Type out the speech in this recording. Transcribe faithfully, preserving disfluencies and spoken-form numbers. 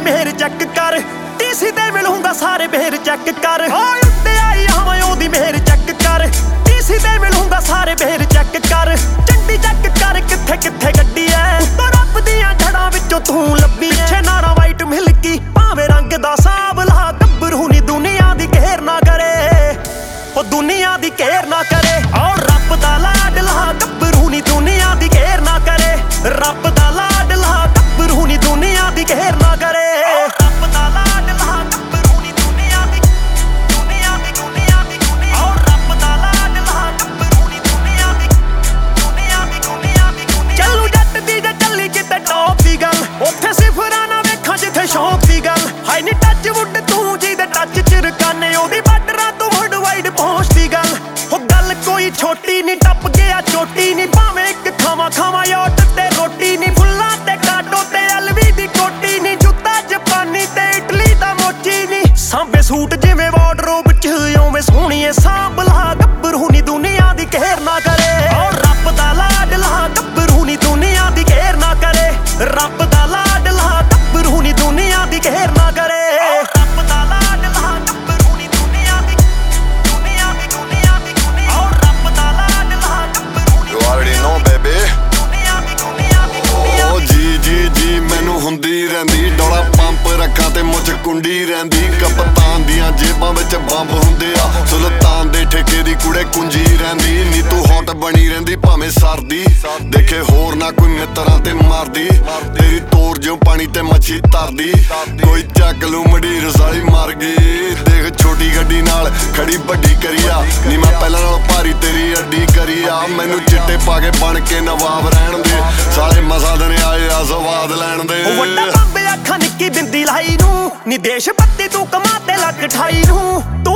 ਮੇਰ ਚੈੱਕ ਕਰ ਟੀਸੀ ਤੇ ਮਿਲੂੰਗਾ ਸਾਰੇ ਬੇਰ ਚੈੱਕ ਕਰ ਓਏ ਉੱਤੇ ਆਈ ਹਵਾਂ ਉਹਦੀ ਮੇਰ ਚੈੱਕ ਕਰ ਟੀਸੀ ਤੇ ਮਿਲੂੰਗਾ ਸਾਰੇ ਬੇਰ ਚੈੱਕ ਕਰ ਚੰਡੀ ਚੈੱਕ ਕਰ ਕਿੱਥੇ ਕਿੱਥੇ ਗੱਡੀ ਐ ਉੱਤੋਂ ਰੱਬ ਦੀਆਂ ਜੜਾਂ ਵਿੱਚੋਂ ਤੂੰ ਲੱਭੀ ਪਿੱਛੇ ਨਾਰਾ ਵਾਈਟ ਮਿਲਕੀ ਭਾਵੇਂ ਰੰਗ ਦਾ ਸਾਬ ਲਾ ਗੱਭਰੂ ਨੀ ਦੁਨੀਆ ਦੀ ਘੇਰ ਨਾ ਕਰੇ ਉਹ ਦੁਨੀਆ ਦੀ ਘੇਰ ਨਾ ਕਰੇ ਓ ਰੱਬ ਦਾ ਲਾਡਲਾ ਗੱਭਰੂ ਨੀ ਦੁਨੀਆ ਦੀ ਘੇਰ ਨਾ ਕਰੇ ਰੱਬ ਦਾ ਲਾਡਲਾ ਗੱਭਰੂ ਨੀ ਦੁਨੀਆ ਦੀ ਘੇਰ ਨਾ ਕਰੇ ਰੱਬ ਦਾ ਲਾਡਲਾ ਗੱਭਰੂ ਨੀ ਦੁਨੀਆ ਦੀ ਦੁਨੀਆ ਦੀ ਦੁਨੀਆ ਦੀ ਦੁਨੀਆ ਓ ਰੱਬ ਦਾ ਲਾਡਲਾ ਗੱਭਰੂ ਨੀ ਦੁਨੀਆ ਦੀ ਦੁਨੀਆ ਦੀ ਦੁਨੀਆ ਦੀ ਦੁਨੀਆ ਚੱਲੂ ਜੱਟ ਦੀ ਜੇ ਚੱਲੀ ਕਿਤੇ ਟੌਪ ਦੀ ਗੱਲ ਉੱਥੇ ਸਿਫਰਾਂ ਨਾ ਵੇਖਾਂ ਜਿੱਥੇ ਸ਼ੌਕ ਦੀ ਗੱਲ ਹਾਈ ਨੀ ਟੱਚ ਵੁੱਡ ਤੂੰ ਜੀ ਦੇ ਟੱਚ ਚ ਰਕਾਨੇ ਉਹਦੀ ਬਾਰਡਰਾਂ ਤੋਂ ਵਰਲਡ ਵਾਈਡ ਪਹੁੰਚਦੀ ਗੱਲ ਉਹ ਗੱਲ ਕੋਈ ਛੋਟੀ ਨੀ ਟੱਪ ਗਿਆ ਚੋਟੀ ਨੀ ਭਾਵੇਂ ਇੱਕ ਖਾਵਾਂ ਖਾਵਾਂ ਯੋਟ ਤੇ ਰੋਟੀ ਨੀ ਫੁੱਲਾਂ ਤੇ ਕਾਟੋ ਤੇ ਐਲਵੀ ਦੀ ਕੋਟੀ ਨੀ ਜੁੱਤਾ ਜਾਪਾਨੀ ਤੇ ਇਟਲੀ ਦਾ ਮੋਚੀ ਨੀ ਸਾਂਭੇ ਸੂਟ ਜਿਵੇਂ ਵਾਰਡਰੋਬ ਚ ਓਵੇਂ ਸੋਹਣੀਏ ਸਾਂਭ ਲਾ ਗੱਭਰੂ ਨੀ ਦੁਨੀਆ ਦੀ ਘੇਰ ਨਾ ਕਰੇ ਓ ਰੱਬ ਦਾ ਲਾਡਲਾ ਗੱਭਰੂ ਨੀ ਦੁਨੀਆ ਦੀ ਘੇਰ ਨਾ ਕਰੇ ਰੱਬ ਦਾ ਲਾਡਲਾ ਗੱਭਰੂ ਨੀ ਦੁਨੀਆ ਦੀ ਘੇਰ ਨਾ ਕਰੇ ਰੱਬ ਦਾ ਲਾਡਲਾ ਗੱਭਰੂ ਨੀ ਦੁਨੀਆ ਦੀ ਦੁਨੀਆ ਦੀ ਦੁਨੀਆ ਦੀ ਦੁਨੀਆ ਓ ਰੱਬ ਦਾ ਲਾਡਲਾ ਗੱਭਰੂ ਨੀ You already know baby ਦੁਨੀਆ ਦੀ ਦੁਨੀਆ ਦੀ ਦੁਨੀਆ ਓ ਜੀ ਜੀ ਜੀ ਮੈਨੂੰ ਹੁੰਦੀ ਰਹਿੰਦੀ ਡੋਲਾ ਪੰਪ ਰੱਖਾਂ ਤੇ ਮੁੱਛ ਕੁੰਡੀ ਰਹਿੰਦੀ ਕਪਤਾਨ ਦੀਆਂ ਜੇਬਾਂ ਵਿੱਚ ਬੰਬ ਹੁੰਦੇ ਆ ਸੁਲਤਾਨ ਦੇ ਠੇਕੇ ਦੀ ਕੁੜੇ ਕੁੰਜੀ ਰਹਿੰਦੀ ਨੀ ਤੂੰ ਹੌਟ ਬਣੀ ਰਹਿੰਦੀ ਭਾਵੇਂ ਸਰਦੀ ਦੇਖੇ ਹੋਰ ਨਾ ਕੋਈ ਮਿੱਤਰਾਂ ਤੇ ਮਾਰਦੀ ਤੇਰੀ ਤੋਰ ਜਿਉਂ ਪਾਣੀ ਤੇ ਮੱਛੀ ਤਰਦੀ ਕੋਈ ਚੱਕ ਲੂ ਮੰਡੀਰ ਸਾਲੀ ਮਰ ਗਈ ਦੇਖ ਛੋਟੀ ਗੱਡੀ ਨਾਲ ਖੜੀ ਵੱਡੀ ਕਰੀਆ ਨੀ ਮੈਂ ਪਹਿਲਾਂ ਨਾਲੋਂ ਭਾਰੀ ਤੇਰੀ ਅੱਡੀ ਕਰੀਆ ਮੈਨੂੰ ਚਿੱਟੇ ਪਾ ਕੇ ਬਣ ਕੇ ਨਵਾਬ ਰਹਿਣ ਦੇ ਸਾਲੇ ਮਸਾ ਦਿਨ ਆਏ ਆ ਸਵਾਦ ਲੈਣ ਦੇ ਉਹ ਵੱਡਾ ਬੰਬ ਅੱਖਾਂ ਨਿੱਕੀ ਬਿੰਦੀ ਲਾਈ ਨੂੰ ਨੀ ਦੇਸ਼ ਪੱਤੀ ਤੂੰ ਕਮਾ ਤੇ ਲੱਖ ਠਾਈ ਨੂੰ